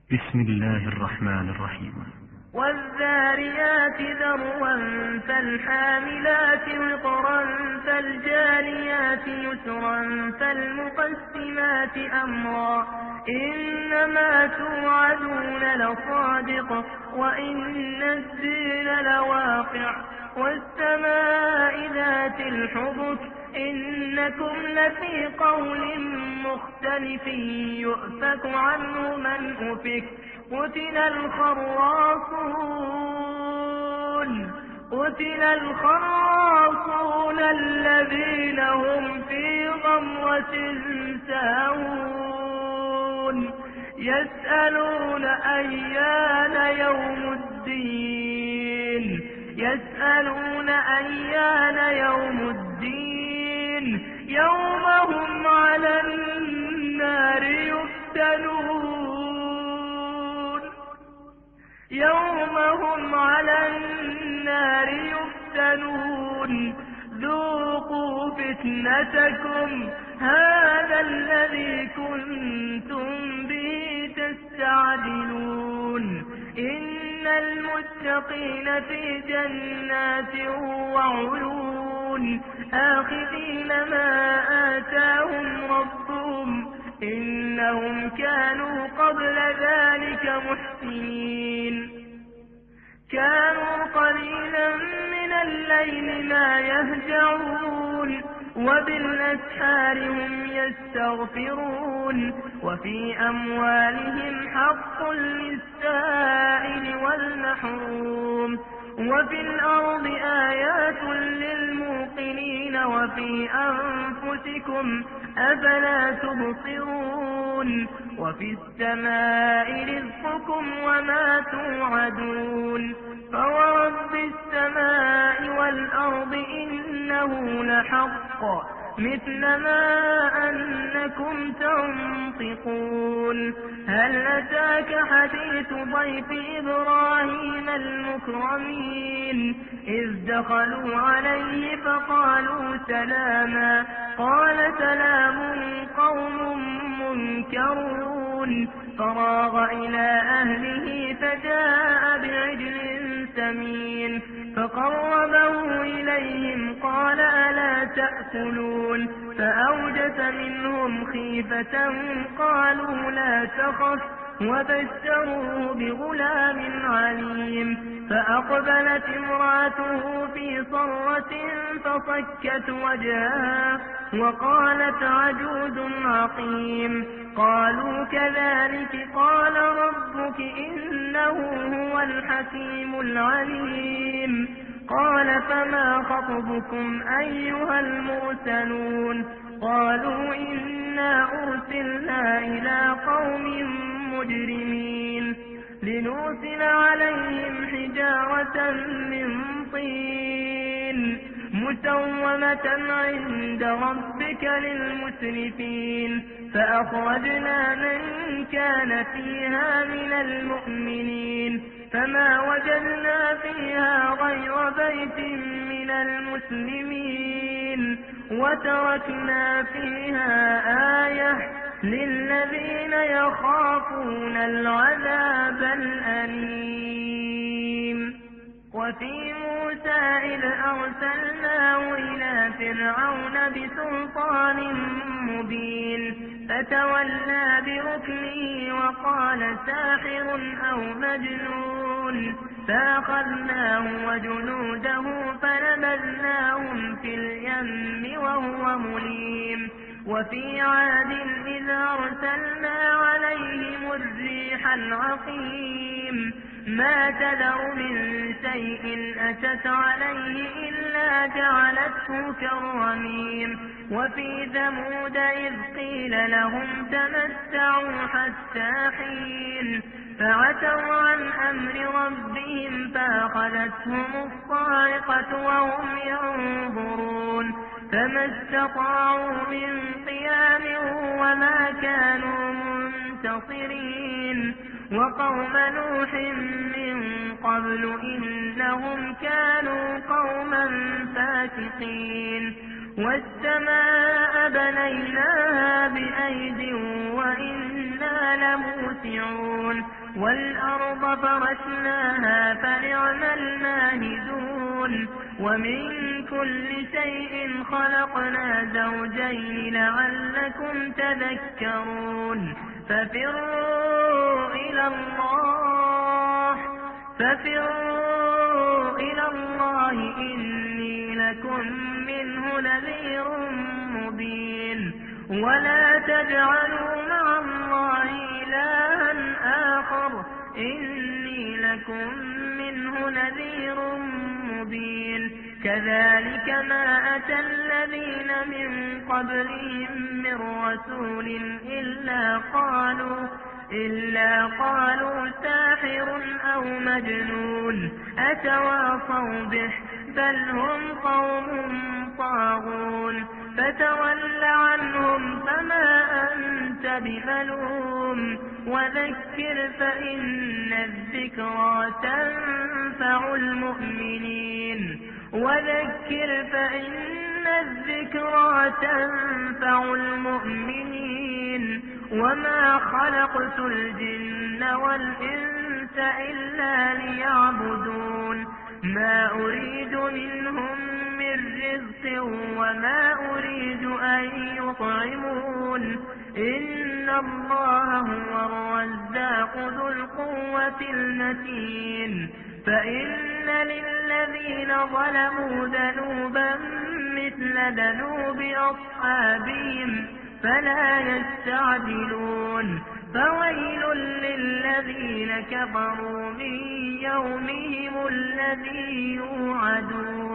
بسم الله الرحمن الرحيم. والذاريات ذروا فالحاملات وقرا فالجاريات يسرا فالمقسمات أمرا إنما توعدون لصادق وإن الدين لواقع والسماء ذات الحبك إنكم لفي قول مختلف يؤفك عنه من أفك قتل الخراصون الذين هم في غمرة ساهون يسألون أيان يوم الدين يوم هم على النار يفتنون ذوقوا فتنتكم هذا الذي كنتم به تستعجلون إن المتقين في جنات وعيون آخذين ما آتاهم ربهم إنهم كانوا قبل ذلك محسنين كانوا قليلا من الليل ما يهجعون وبالأسحار هم يستغفرون وفي أموالهم حق للسائل والمحروم وفي الأرض آيات للموقنين وفي أنفسكم أفلا تبصرون وفي السماء رزقكم وما توعدون فورب السماء والأرض إنه لحق مثل ما أنكم تنطقون هل أتاك حديث ضيف إبراهيم المكرمين إذ دخلوا عليه فقالوا سلاما قال سلام قوم منكرون فراغ إلى أهله فجاء بعجل سمين فقربه إليهم قال ألا تأكلون فأوجس منهم خيفة قالوا لا تخف وبشروه بغلام عليم فأقبلت امرأته في صرة فصكت وجهها وقالت عجوز عقيم قالوا كذلك قال ربك إنه هو الحكيم العليم قال فما خطبكم أيها المرسلون قالوا إنا أرسلنا إلى قوم مجرمين لنرسل عليهم حجارة من طين مسومة عند ربك للمسرفين فأخرجنا من كان فيها من المؤمنين فما وجدنا فيها غير بيت من المسلمين وتركنا فيها آية للذين يخافون العذاب الأليم وفي موسى إذ أرسلناه إلى فرعون بسلطان مبين فتولى بركنه وقال ساحر أو مجنون فأخذناه وجنوده فنبذناهم في اليم وهو مليم وفي عاد إذ أرسلنا عليهم الريح العقيم ما تذر من شيء أتت عليه إلا جعلته كالرميم وفي ثمود إذ قيل لهم تمتعوا حتى حين فعتوا عن أمر ربهم فأخذتهم الصاعقة وهم ينظرون فما استطاعوا من قيام وما كانوا منتصرين وقوم نوح من قبل إنهم كانوا قوما فاسقين والسماء بنيناها بأيد وإنا إنا لموسعون والأرض فرشناها فنعم الماهدون ومن كل شيء خلقنا زوجين لعلكم تذكرون ففروا إلى الله إني لكم منه نذير مبين ولا تجعلوا مع الله إلها آخر إني لكم منه نذير مبين كذلك ما أتى الذين من قبلهم من رسول إلا قالوا ساحر أو مجنون أتواصوا به بل هم قوم طاغون فتول عنهم فما أنت بملوم وذكر فإن الذكرى تنفع المؤمنين وما خلقت الجن والإنس إلا ليعبدون ما أريد منهم من رزق وما أريد أن يطعمون إن الله هو الرزاق ذو القوة المتين فإن للذين ظلموا ذنوبا مثل ذنوب أصحابهم فلا يستعجلون فويل للذين كفروا من يومهم الذي يوعدون